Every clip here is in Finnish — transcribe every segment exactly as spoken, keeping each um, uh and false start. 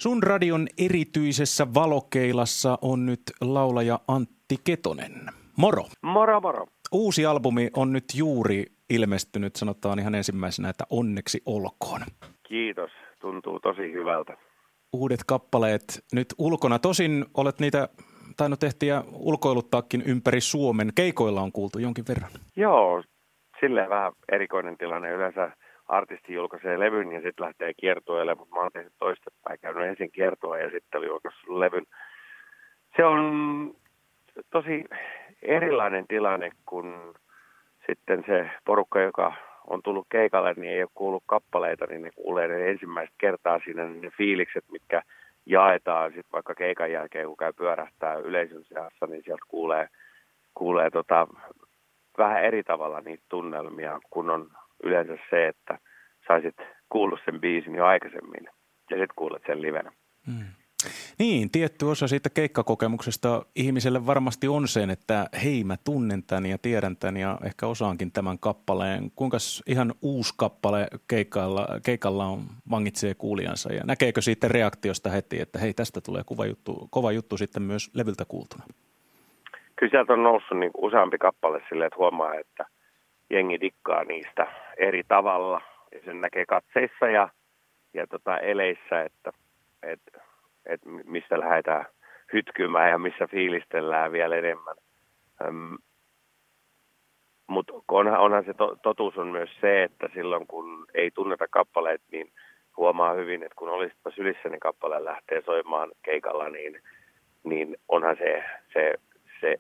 Sun radion erityisessä valokeilassa on nyt laulaja Antti Ketonen. Moro! Moro, moro! Uusi albumi on nyt juuri ilmestynyt, sanotaan ihan ensimmäisenä, että onneksi olkoon. Kiitos, tuntuu tosi hyvältä. Uudet kappaleet nyt ulkona. Tosin olet niitä tainnut ehtiä ulkoiluttaakin ympäri Suomen. Keikoilla on kuultu jonkin verran. Joo, silleen vähän erikoinen tilanne. Yleensä artisti julkaisee levyn ja sitten lähtee kiertueelle, mutta mä oon tehnyt toistepäin, käynyt ensin kiertua ja sitten oli julkaissut levyn. Se on tosi erilainen tilanne, kun sitten se porukka, joka on tullut keikalle, niin ei ole kuullut kappaleita, niin ne kuulee ne ensimmäistä kertaa siinä ne fiilikset, mitkä jaetaan sitten vaikka keikan jälkeen, kun käy pyörähtää yleisön seassa, niin sieltä kuulee, kuulee tota, vähän eri tavalla niitä tunnelmia, kun on yleensä se, että saisit kuullut sen biisin jo aikaisemmin ja sitten kuulet sen livenä. Hmm. Niin, tietty osa siitä keikkakokemuksesta ihmiselle varmasti on sen, että hei, mä tunnen tämän ja tiedän tämän ja ehkä osaankin tämän kappaleen. Kuinka ihan uusi kappale keikalla, keikalla on, vangitsee kuulijansa ja näkeekö siitä reaktiosta heti, että hei, tästä tulee kova juttu, kova juttu sitten myös levyltä kuultuna? Kyllä sieltä on noussut niin useampi kappale silleen, että huomaa, että jengi dikkaa niistä eri tavalla ja sen näkee katseissa ja, ja tota eleissä, että, että että missä lähdetään hytkymään ja missä fiilistellään vielä enemmän. Ähm, Mutta onhan, onhan se to, totuus on myös se, että silloin kun ei tunneta kappaleet, niin huomaa hyvin, että kun olisipa sylissä, niin kappale lähtee soimaan keikalla, niin, niin onhan se, se, se,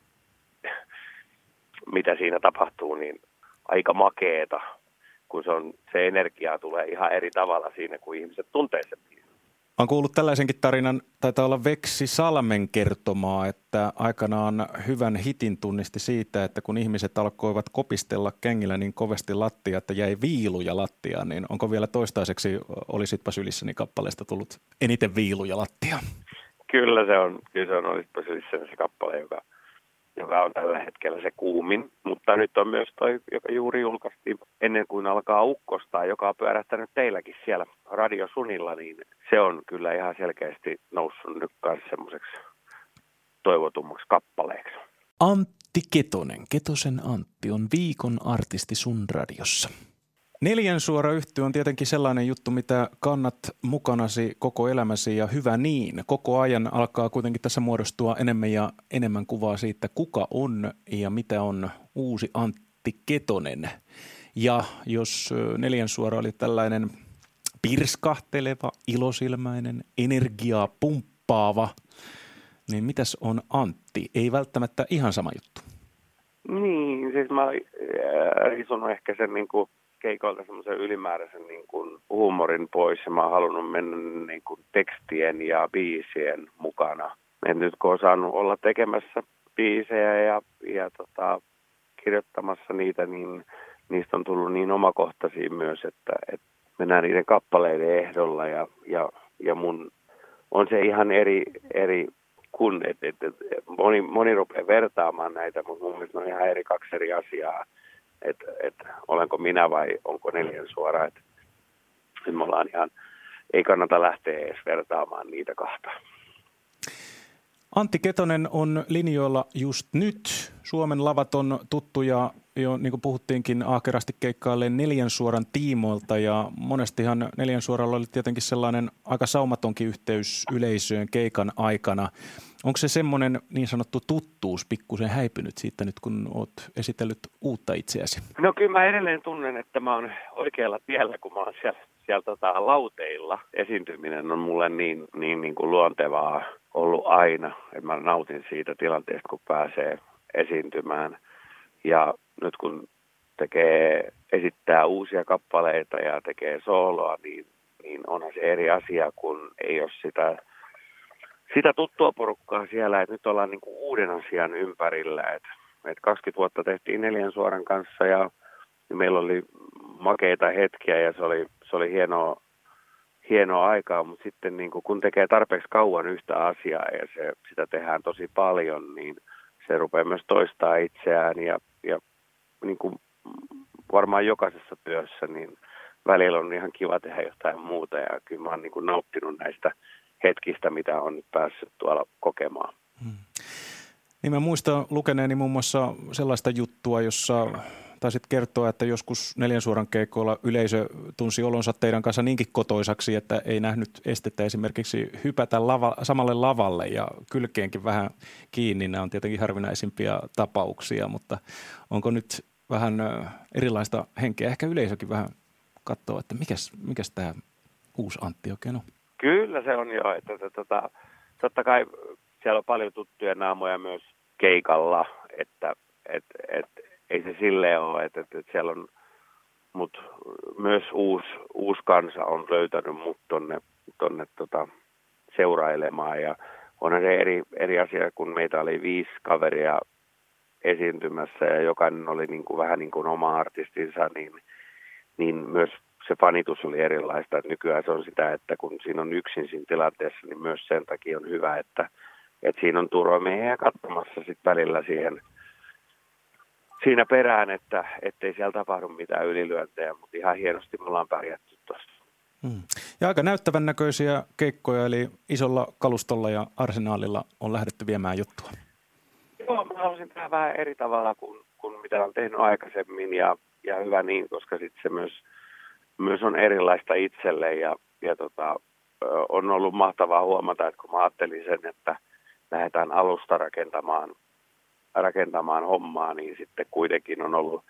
mitä siinä tapahtuu, niin aika makeeta, kun se, on, se energia tulee ihan eri tavalla siinä, kun ihmiset tuntee sen. Olen kuullut tällaisenkin tarinan, taitaa olla Veksi Salmen kertomaa, että aikanaan hyvän hitin tunnisti siitä, että kun ihmiset alkoivat kopistella kengillä niin kovasti lattia, että jäi viiluja lattiaan, niin onko vielä toistaiseksi Olisitpa sylissäni kappaleesta tullut eniten viiluja lattiaan? Kyllä se on, kyllä se on Olisitpa sylissäni se kappale, joka, joka on tällä hetkellä se kuumin, mutta nyt on myös toi, joka juuri julkaistiin ennen kuin alkaa ukkostaa, joka on pyörähtänyt teilläkin siellä Radio Sunilla, niin se on kyllä ihan selkeästi noussut nyt kanssa semmoiseksi toivotummaksi kappaleeksi. Antti Ketonen, Ketosen Antti, on viikon artisti Sun radiossa. Neljän suora yhtye on tietenkin sellainen juttu, mitä kannat mukanasi koko elämäsi ja hyvä niin. Koko ajan alkaa kuitenkin tässä muodostua enemmän ja enemmän kuvaa siitä, kuka on ja mitä on uusi Antti Ketonen. Ja jos neljän suora oli tällainen pirskahteleva, ilosilmäinen, energiaa pumppaava, niin mitäs on Antti? Ei välttämättä ihan sama juttu. Niin, siis mä risun ehkä sen niin kuin keikoilta semmoisen ylimääräisen niin kuin huumorin pois ja mä oon halunnut mennä niin kuin tekstien ja biisien mukana. Et nyt kun on saanut olla tekemässä biisejä ja, ja tota, kirjoittamassa niitä, niin niistä on tullut niin omakohtaisia myös, että, että mennään niiden kappaleiden ehdolla ja, ja, ja mun on se ihan eri, eri kun, että et, et, moni, moni rupeaa vertaamaan näitä, mutta mun mielestä on ihan eri kaksi eri asiaa. Että et, olenko minä vai onko neljän suora, että et me ollaan ihan, ei kannata lähteä edes vertaamaan niitä kahta. Antti Ketonen on linjoilla just nyt. Suomen lavat on tuttuja jo, niin kuin puhuttiinkin, ahkerasti keikkailleen neljän suoran tiimoilta ja monestihan neljän suoralla oli tietenkin sellainen aika saumatonkin yhteys yleisöön keikan aikana. Onko se semmoinen niin sanottu tuttuus pikkusen häipynyt siitä nyt, kun olet esitellyt uutta itseäsi? No kyllä mä edelleen tunnen, että mä oon oikealla tiellä, kun mä oon siellä, siellä tota, lauteilla. Esiintyminen on mulle niin, niin, niin kuin luontevaa ollut aina, että mä nautin siitä tilanteesta, kun pääsee esiintymään. Ja nyt kun tekee, esittää uusia kappaleita ja tekee sooloa, niin, niin onhan se eri asia, kun ei ole sitä, sitä tuttua porukkaa siellä. Että nyt ollaan niin kuin uuden asian ympärillä. Et, et kaksikymmentä vuotta tehtiin neljän suoran kanssa ja, ja meillä oli makeita hetkiä ja se oli, se oli hienoa, hienoa aikaa. Mutta sitten niin kun tekee tarpeeksi kauan yhtä asiaa ja se, sitä tehdään tosi paljon, niin se rupeaa myös toistaa itseään ja, ja niin kuin varmaan jokaisessa työssä, niin välillä on ihan kiva tehdä jotain muuta ja kyllä mä oon niin kuin nauttinut näistä hetkistä, mitä on nyt päässyt tuolla kokemaan. Hmm. Niin mä muistan lukeneeni muun muassa sellaista juttua, jossa taisit kertoa, että joskus Neljän suoran keikoilla yleisö tunsi olonsa teidän kanssa niinkin kotoisaksi, että ei nähnyt estettä esimerkiksi hypätä lava, samalle lavalle ja kylkeenkin vähän kiinni. Nämä on tietenkin harvinaisimpia tapauksia, mutta onko nyt vähän erilaista henkeä? Ehkä yleisökin vähän katsoo, että mikäs, mikäs tämä uusi Antti oikein on? Kyllä se on jo. Että, että, että, totta kai siellä on paljon tuttuja naamoja myös keikalla, että et, et, ei se silleen ole, että, että, että siellä on, mutta myös uusi, uusi kansa on löytänyt mut tonne, tonne tota, seurailemaan ja onhan se eri, eri asia, kun meitä oli viisi kaveria esiintymässä ja jokainen oli niin kuin, vähän niin kuin oma artistinsa, niin, niin myös se fanitus oli erilaista. Että nykyään se on sitä, että kun siinä on yksin siinä tilanteessa, niin myös sen takia on hyvä, että, että siinä on turvamiehiä katsomassa sitten välillä siihen siinä perään, että ettei siellä tapahdu mitään ylilyöntejä, mutta ihan hienosti me ollaan pärjätty tuossa. Hmm. Ja aika näyttävän näköisiä keikkoja, eli isolla kalustolla ja arsenaalilla on lähdetty viemään juttua. Joo, mä haluaisin tehdä vähän eri tavalla kuin, kuin mitä olen tehnyt aikaisemmin ja, ja hyvä niin, koska sitten se myös, myös on erilaista itselle ja, ja tota, on ollut mahtavaa huomata, että kun mä ajattelin sen, että lähdetään alusta rakentamaan rakentamaan hommaa, niin sitten kuitenkin on ollut,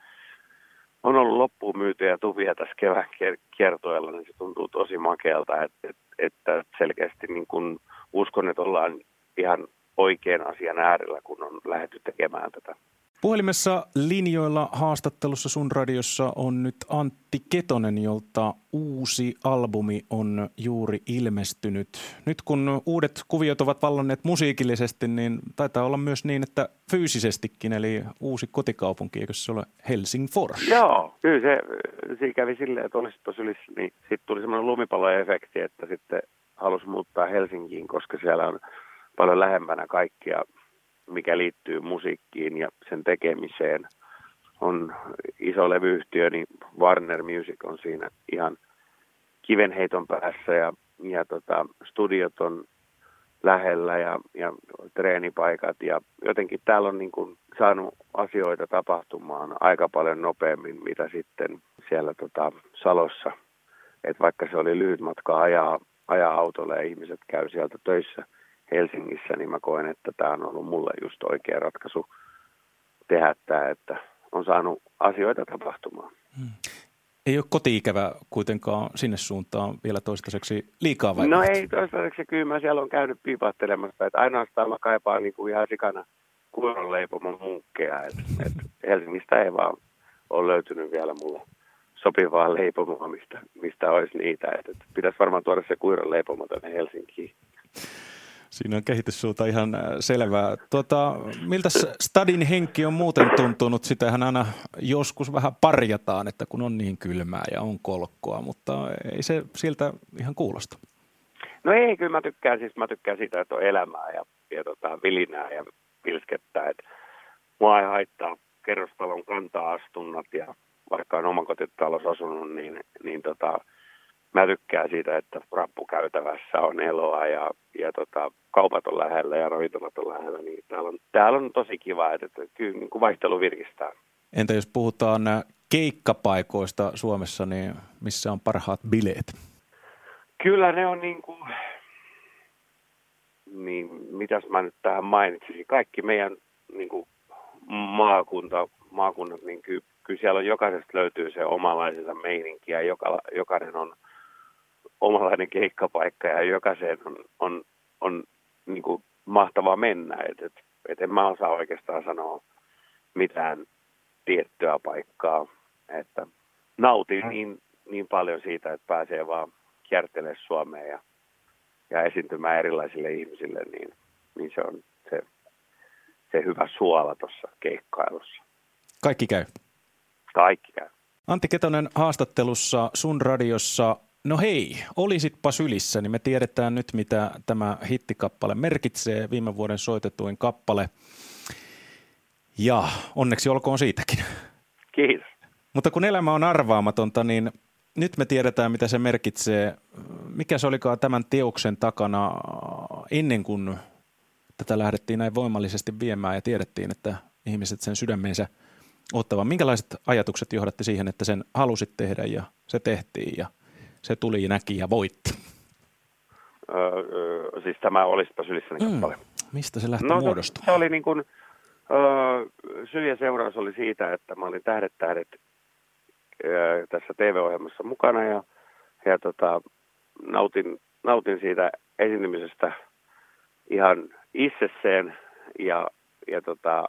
on ollut loppuun myytyjä tuvia tässä kevään kiertoilla, niin se tuntuu tosi makealta, että, että selkeästi niin kun uskon, että ollaan ihan oikean asian äärellä, kun on lähdetty tekemään tätä. Puhelimessa linjoilla haastattelussa Sun Radiossa on nyt Antti Ketonen, jolta uusi albumi on juuri ilmestynyt. Nyt kun uudet kuviot ovat vallanneet musiikillisesti, niin taitaa olla myös niin, että fyysisestikin, eli uusi kotikaupunki, eikö se ole Helsingfors? Joo, kyllä se, se kävi silleen, että olisi tuossa ylissä, niin sitten tuli semmoinen lumipalloefekti, että sitten halusi muuttaa Helsinkiin, koska siellä on paljon lähempänä kaikkia, mikä liittyy musiikkiin ja sen tekemiseen. On iso levyyhtiö, niin Warner Music on siinä ihan kivenheiton päässä ja, ja tota, studiot on lähellä ja, ja treenipaikat. Ja jotenkin täällä on niin kuin saanut asioita tapahtumaan aika paljon nopeammin, mitä sitten siellä tota, Salossa. Et vaikka se oli lyhyt matka ajaa, ajaa autolle ja ihmiset käy sieltä töissä Helsingissä, niin mä koen, että tämä on ollut mulle just oikea ratkaisu tehdä tämä, että on saanut asioita tapahtumaan. Hmm. Ei ole koti-ikävä kuitenkaan sinne suuntaan vielä toistaiseksi liikaa vai? No ei toistaiseksi, kyllä mä siellä on käynyt piipahtelemassa, että ainoastaan mä kaipaan niin kuin ihan sikana kuoronleipomon munkkeja, että, että Helsingistä ei vaan ole löytynyt vielä mulle sopivaa leipomoa, mistä, mistä olisi niitä, että, että pitäisi varmaan tuoda se kuironleipomo tänne Helsinkiin. Siinä on kehityssuunta ihan selvää. Tuota, miltä stadin henki on muuten tuntunut? Sitähän aina joskus vähän parjataan, että kun on niin kylmää ja on kolkkoa, mutta ei se siltä ihan kuulosta. No ei, kyllä mä tykkään, siis mä tykkään siitä, että on elämää ja, ja tota, vilinää ja pilskettää. Et mua ei haittaa kerrostalon kanta-astunnat ja vaikka on omakotitalossa asunut, niin, niin tota, mä tykkään siitä, että rappukäytävässä on eloa ja, ja tota, kaupat on lähellä ja ravintolat on lähellä, niin täällä on, täällä on tosi kiva, että, että kyllä niin kuin vaihtelu virkistää. Entä jos puhutaan keikkapaikoista Suomessa, niin missä on parhaat bileet? Kyllä ne on niin kuin, niin mitäs mä nyt tähän mainitsisin, kaikki meidän niin kuin maakunta, maakunnat, niin kyllä, kyllä siellä on jokaisesta löytyy se omanlaisensa meininki ja joka, jokainen on omanlainen keikkapaikka ja jokaiseen on, on, on niin kuin mahtavaa mennä. Et, et, et en mä osaa oikeastaan sanoa mitään tiettyä paikkaa. Että nautin niin, niin paljon siitä, että pääsee vaan kiertelemään Suomeen ja, ja esiintymään erilaisille ihmisille, niin, niin se on se, se hyvä suola tuossa keikkailussa. Kaikki käy. Kaikki käy. Antti Ketonen haastattelussa Sun Radiossa. No hei, olisitpa sylissä, niin me tiedetään nyt, mitä tämä hittikappale merkitsee, viime vuoden soitetuin kappale. Ja onneksi olkoon siitäkin. Kiitos. Mutta kun elämä on arvaamatonta, niin nyt me tiedetään, mitä se merkitsee. Mikä se olikaan tämän teoksen takana ennen kuin tätä lähdettiin näin voimallisesti viemään ja tiedettiin, että ihmiset sen sydämeensä ottavan. Minkälaiset ajatukset johdatti siihen, että sen halusit tehdä ja se tehtiin ja se tuli, näki ja voitti? Öö, siis tämä Olispa sylissäni kappale. Mm. Mistä se lähti no, muodostumaan? Se, se oli niin kuin, öö, syy ja seuraus oli siitä, että mä olin Tähdet tähdet öö, tässä T V-ohjelmassa mukana ja, ja tota, nautin, nautin siitä esiintymisestä ihan itsessään ja, ja tota,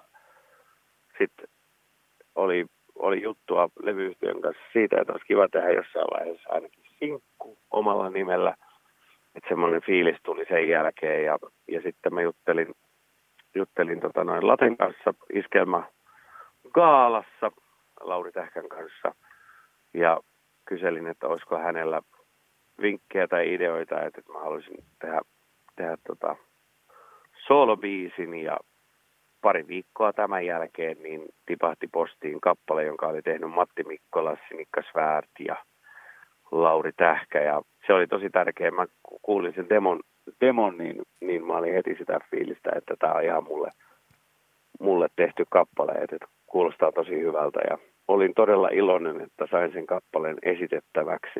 sitten oli, oli juttua levyyhtiön kanssa siitä, että olisi kiva tehdä jossain vaiheessa ainakin sinkku omalla nimellä. Että semmoinen fiilis tuli sen jälkeen ja, ja sitten mä juttelin, juttelin tota noin Laten kanssa Iskelmä Gaalassa Lauri Tähkän kanssa ja kyselin, että olisiko hänellä vinkkejä tai ideoita, että, että mä haluaisin tehdä, tehdä tota soolobiisin ja pari viikkoa tämän jälkeen niin tipahti postiin kappale, jonka oli tehnyt Matti Mikkola, Sinikka Svärd ja Lauri Tähkä ja se oli tosi tärkeä. Mä kuulin sen demon, demon niin, niin mä olin heti sitä fiilistä, että tämä on ihan mulle, mulle tehty kappale, että kuulostaa tosi hyvältä ja olin todella iloinen, että sain sen kappaleen esitettäväksi.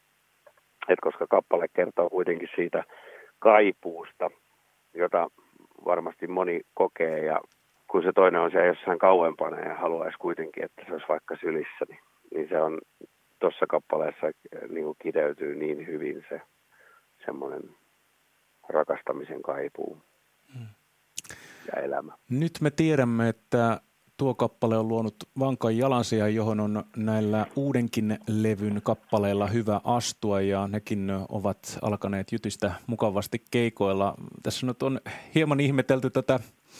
Et koska kappale kertoo kuitenkin siitä kaipuusta, jota varmasti moni kokee ja kun se toinen on siellä jossain kauempana ja haluaisi kuitenkin, että se olisi vaikka sylissä, niin, niin se on tuossa kappaleessa niin kuin kiteytyy niin hyvin se semmoinen rakastamisen kaipuu hmm. ja elämä. Nyt me tiedämme, että tuo kappale on luonut vankan jalansijan, johon on näillä uudenkin levyn kappaleilla hyvä astua ja nekin ovat alkaneet jytistä mukavasti keikoilla. Tässä nyt on hieman ihmetelty tätä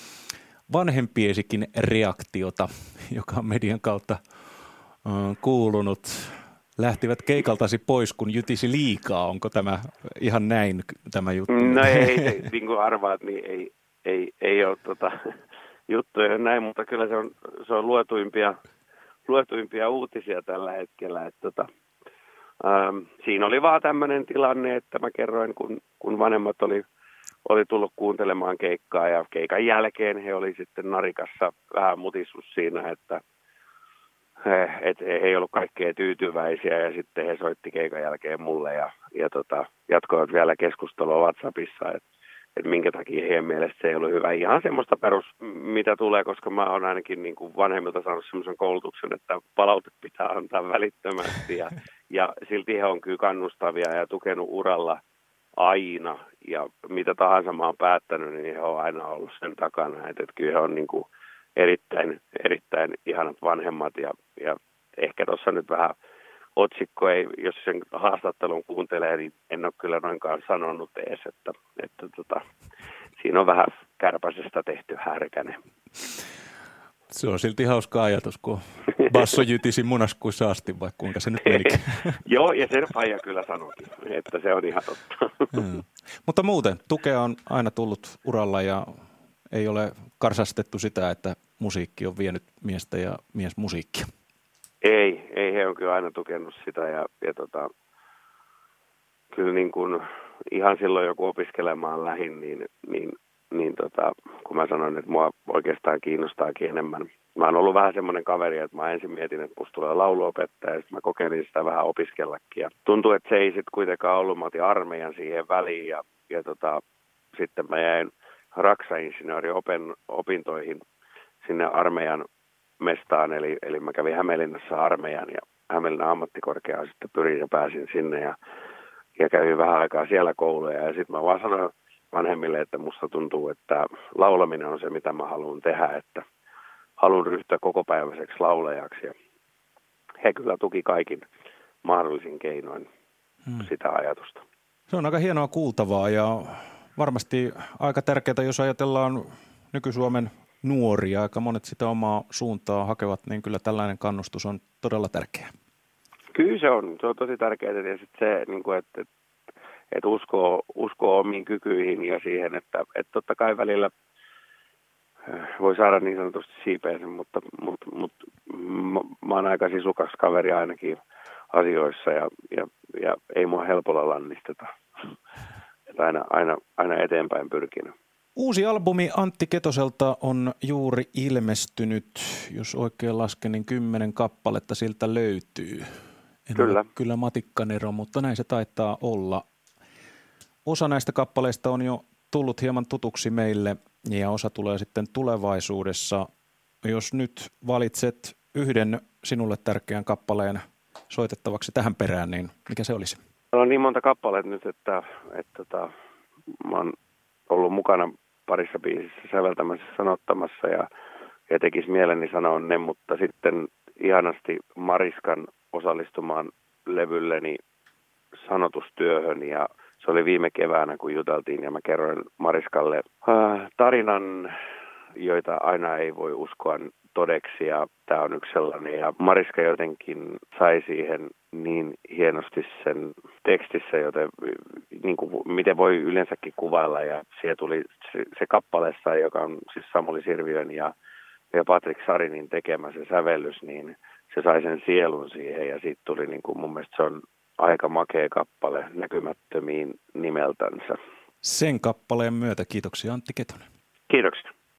vanhempiesikin reaktiota, joka on median kautta kuulunut. Lähtivät keikaltasi pois, kun jytisi liikaa. Onko tämä ihan näin tämä juttu? No ei, niin kuin arvaat, niin ei, ei, ei ole tota, juttuja näin, mutta kyllä se on, se on luetuimpia, luetuimpia uutisia tällä hetkellä. Että, tota, ähm, siinä oli vaan tämmöinen tilanne, että mä kerroin, kun, kun vanhemmat oli, oli tullut kuuntelemaan keikkaa ja keikan jälkeen he oli sitten narikassa vähän mutissus siinä, että et ei ollut kaikkea tyytyväisiä ja sitten he soitti keikan jälkeen mulle ja, ja tota, jatkoivat vielä keskustelua WhatsAppissa, että et minkä takia heidän mielestä se ei ollut hyvä. Ihan semmoista perus, mitä tulee, koska mä oon ainakin niin kuin vanhemmilta saanut semmoisen koulutuksen, että palaute pitää antaa välittömästi ja, ja silti he on kyllä kannustavia ja tukenut uralla aina ja mitä tahansa mä oon päättänyt, niin he on aina ollut sen takana, että, että kyllä he on niin kuin erittäin, erittäin ihanat vanhemmat ja, ja ehkä tuossa nyt vähän otsikko ei, jos sen haastattelun kuuntelee, niin en ole kyllä noinkaan sanonut edes, että, että tota, siinä on vähän kärpäisestä tehty härkäne. Se on silti hauska ajatus, kun basso jytisi munaskuissa asti, vai kuinka se nyt menikin. Joo, ja sen faija kyllä sanoikin, että se on ihan totta. Hmm. Mutta muuten, tukea on aina tullut uralla ja ei ole karsastettu sitä, että musiikki on vienyt miestä ja mies musiikkia. Ei, ei he on kyllä aina tukenut sitä ja, ja tota, kyllä niin kuin ihan silloin joku opiskelemaan lähin, niin, niin, niin tota, kun mä sanoin, että mua oikeastaan kiinnostaakin enemmän. Mä oon ollut vähän semmoinen kaveri, että mä ensin mietin, että musta tulee lauluopettaja ja sitten mä kokeilin sitä vähän opiskellakin. Ja tuntuu, että se ei sitten kuitenkaan ollut, mä otin armeijan siihen väliin ja, ja tota, sitten mä jäin raksainsinöörin opintoihin sinne armeijan mestaan, eli, eli mä kävin Hämeenlinnassa armeijan ja Hämeenlinnan ammattikorkeaan sitten pyrin ja pääsin sinne ja, ja kävin vähän aikaa siellä kouluja ja sitten mä vaan sanoin vanhemmille, että musta tuntuu, että laulaminen on se, mitä mä haluan tehdä, että haluan ryhtyä kokopäiväiseksi laulajaksi ja he kyllä tuki kaikin mahdollisin keinoin hmm. sitä ajatusta. Se on aika hienoa kuultavaa ja varmasti aika tärkeää, jos ajatellaan nyky-Suomen nuoria, aika monet sitä omaa suuntaa hakevat, niin kyllä tällainen kannustus on todella tärkeä. Kyllä se on, se on tosi tärkeää ja sitten se, niin kuin, että, että uskoo, uskoo omiin kykyihin ja siihen, että, että totta kai välillä voi saada niin sanotusti siipeensä, mutta, mutta, mutta mä oon aika sisukas kaveri ainakin, asioissa ja, ja, ja ei mua helpolla lannisteta. Että aina, aina, aina eteenpäin pyrkinyt. Uusi albumi Antti Ketoselta on juuri ilmestynyt, jos oikein lasken, niin kymmenen kappaletta siltä löytyy. En Kyllä. ole kyllä matikkanero, mutta näin se taitaa olla. Osa näistä kappaleista on jo tullut hieman tutuksi meille ja osa tulee sitten tulevaisuudessa. Jos nyt valitset yhden sinulle tärkeän kappaleen soitettavaksi tähän perään, niin mikä se olisi? Täällä on niin monta kappaleita nyt, että, että, että mä oon ollut mukana parissa biisissä säveltämässä, sanottamassa ja, ja tekisi mieleni sanoa ne, mutta sitten ihanasti Mariskan osallistumaan levylleni sanotustyöhön ja se oli viime keväänä, kun juteltiin ja mä kerroin Mariskalle äh, tarinan, joita aina ei voi uskoa todeksi ja tämä on yksi sellainen. Ja Mariska jotenkin sai siihen niin hienosti sen tekstissä, joten niin kuin, miten voi yleensäkin kuvailla ja siellä tuli se, se kappaleessa, joka on siis Samuli Sirviön ja, ja Patrik Sarinin tekemä se sävellys, niin se sai sen sielun siihen ja siitä tuli niin kuin, mun mielestä se on aika makea kappale näkymättömiin nimeltänsä. Sen kappaleen myötä kiitoksia Antti Ketonen. Kiitoksia.